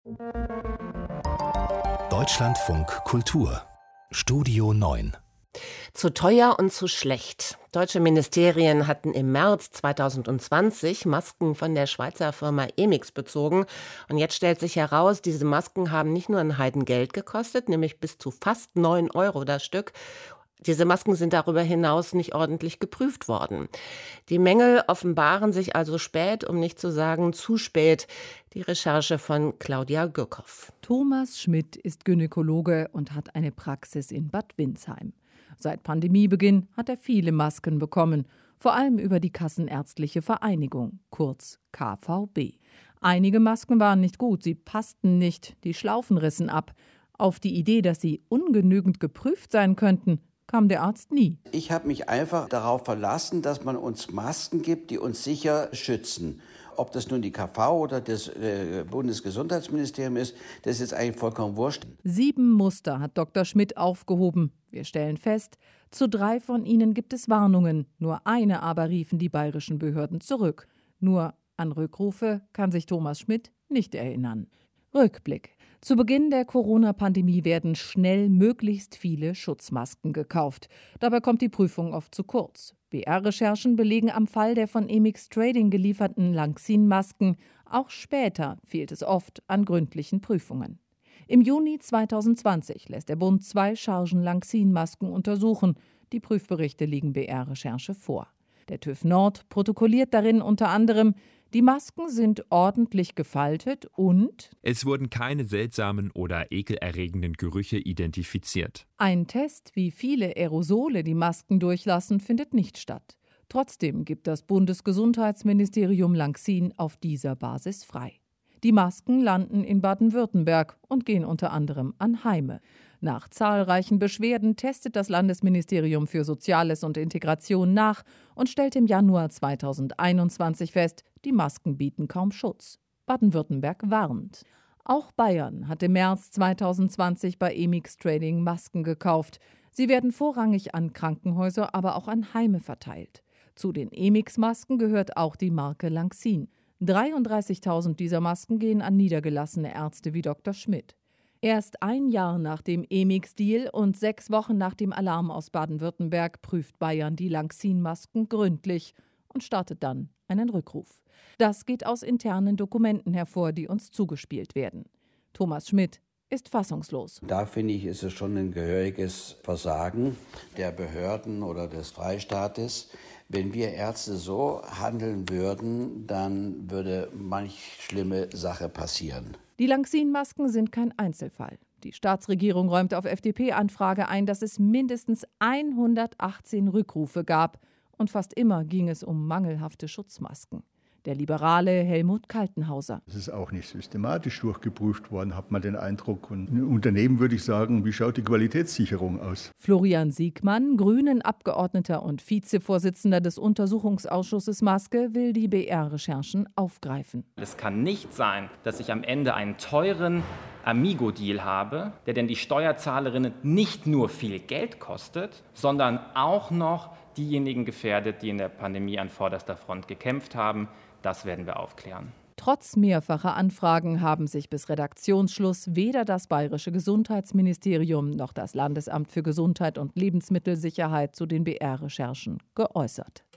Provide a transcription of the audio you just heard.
Deutschlandfunk Kultur Studio 9. Zu teuer und zu schlecht. Deutsche Ministerien hatten im März 2020 Masken von der Schweizer Firma Emix bezogen. Und jetzt stellt sich heraus, diese Masken haben nicht nur ein Heidengeld gekostet, nämlich bis zu fast 9 Euro das Stück. Diese Masken sind darüber hinaus nicht ordentlich geprüft worden. Die Mängel offenbaren sich also spät, um nicht zu sagen zu spät. Die Recherche von Claudia Gürkhoff. Thomas Schmidt ist Gynäkologe und hat eine Praxis in Bad Windsheim. Seit Pandemiebeginn hat er viele Masken bekommen, vor allem über die Kassenärztliche Vereinigung, kurz KVB. Einige Masken waren nicht gut, sie passten nicht, die Schlaufen rissen ab. Auf die Idee, dass sie ungenügend geprüft sein könnten, kam der Arzt nie. Ich habe mich einfach darauf verlassen, dass man uns Masken gibt, die uns sicher schützen. Ob das nun die KV oder das Bundesgesundheitsministerium ist, das ist jetzt eigentlich vollkommen wurscht. 7 Muster hat Dr. Schmidt aufgehoben. Wir stellen fest, zu 3 von ihnen gibt es Warnungen. Nur eine aber riefen die bayerischen Behörden zurück. Nur an Rückrufe kann sich Thomas Schmidt nicht erinnern. Rückblick. Zu Beginn der Corona-Pandemie werden schnell möglichst viele Schutzmasken gekauft. Dabei kommt die Prüfung oft zu kurz. BR-Recherchen belegen am Fall der von Emix Trading gelieferten Lanxin-Masken, auch später fehlt es oft an gründlichen Prüfungen. Im Juni 2020 lässt der Bund 2 Chargen Lanxin-Masken untersuchen. Die Prüfberichte liegen BR-Recherche vor. Der TÜV Nord protokolliert darin unter anderem: Die Masken sind ordentlich gefaltet und es wurden keine seltsamen oder ekelerregenden Gerüche identifiziert. Ein Test, wie viele Aerosole die Masken durchlassen, findet nicht statt. Trotzdem gibt das Bundesgesundheitsministerium Lanxin auf dieser Basis frei. Die Masken landen in Baden-Württemberg und gehen unter anderem an Heime. Nach zahlreichen Beschwerden testet das Landesministerium für Soziales und Integration nach und stellt im Januar 2021 fest, die Masken bieten kaum Schutz. Baden-Württemberg warnt. Auch Bayern hat im März 2020 bei Emix Trading Masken gekauft. Sie werden vorrangig an Krankenhäuser, aber auch an Heime verteilt. Zu den Emix-Masken gehört auch die Marke Lanxin. 33.000 dieser Masken gehen an niedergelassene Ärzte wie Dr. Schmidt. Erst ein Jahr nach dem Emix-Deal und 6 Wochen nach dem Alarm aus Baden-Württemberg prüft Bayern die Lanxin-Masken gründlich und startet dann einen Rückruf. Das geht aus internen Dokumenten hervor, die uns zugespielt werden. Thomas Schmidt ist fassungslos. Da finde ich, ist es schon ein gehöriges Versagen der Behörden oder des Freistaates. Wenn wir Ärzte so handeln würden, dann würde manch schlimme Sache passieren. Die Lanxin-Masken sind kein Einzelfall. Die Staatsregierung räumt auf FDP-Anfrage ein, dass es mindestens 118 Rückrufe gab. Und fast immer ging es um mangelhafte Schutzmasken. Der liberale Helmut Kaltenhauser. Das ist auch nicht systematisch durchgeprüft worden, hat man den Eindruck. Und im Unternehmen würde ich sagen, wie schaut die Qualitätssicherung aus? Florian Siegmann, Grünen-Abgeordneter und Vizevorsitzender des Untersuchungsausschusses Maske, will die BR-Recherchen aufgreifen. Es kann nicht sein, dass ich am Ende einen teuren Amigo-Deal habe, der denn die Steuerzahlerinnen nicht nur viel Geld kostet, sondern auch noch diejenigen gefährdet, die in der Pandemie an vorderster Front gekämpft haben. Das werden wir aufklären. Trotz mehrfacher Anfragen haben sich bis Redaktionsschluss weder das Bayerische Gesundheitsministerium noch das Landesamt für Gesundheit und Lebensmittelsicherheit zu den BR-Recherchen geäußert.